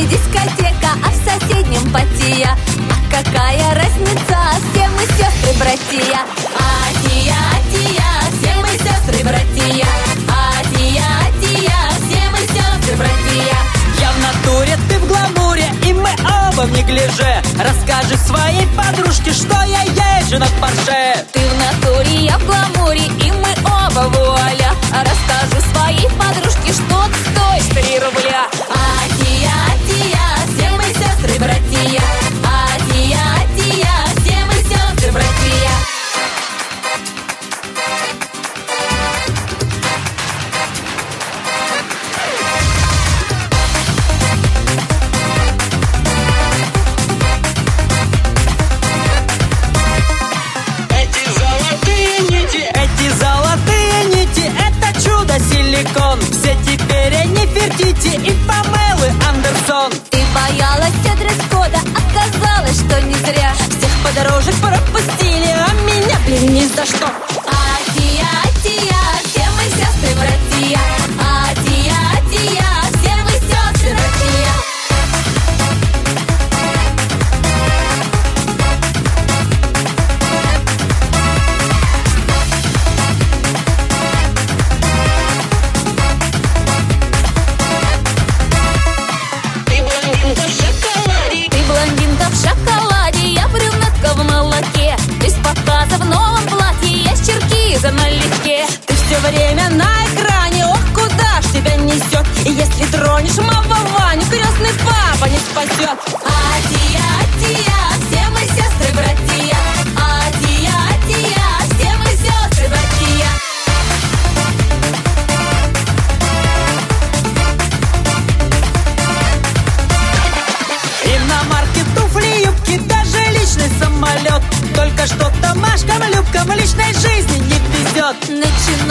дискотека, а в соседнем Патия. А какая разница, все мы сестры-братья. Атия, Атия, все мы сестры-братья. Атия, Атия, все мы сестры-братья. Я в натуре, ты в гламуре, и мы оба в неглиже. Расскажи своей подружке, что я езжу на Порше. Ты в натуре, я в гламуре, и мы оба вуаля. Расскажу своей подружке, что ты стоишь 3 рубля. Атия, Атия, все мы сестры-братья. Атия, Атия, все мы сестры-братья. Все теперь Нефертити и Памелы Андерсон. Ты боялась дресс-кода, оказалось, что не зря. Всех подорожек пропустили, а меня, блин, ни за что. Атия, Атия, все мы сестры-братья. Атия, Атия, все мы сестры-братья. В новом платье есть черкиза налегке. Ты все время на экране, ох, куда ж тебя несет. И если тронешь маму Ваню, крестный папа не спасет. Атия, Атия, все мы сестры-братья. Атия, Атия, все мы сестры-братья. Иномарки, туфли, юбки, даже личный самолет. Только что-то Машкам, Любкам в личной жизни не везет.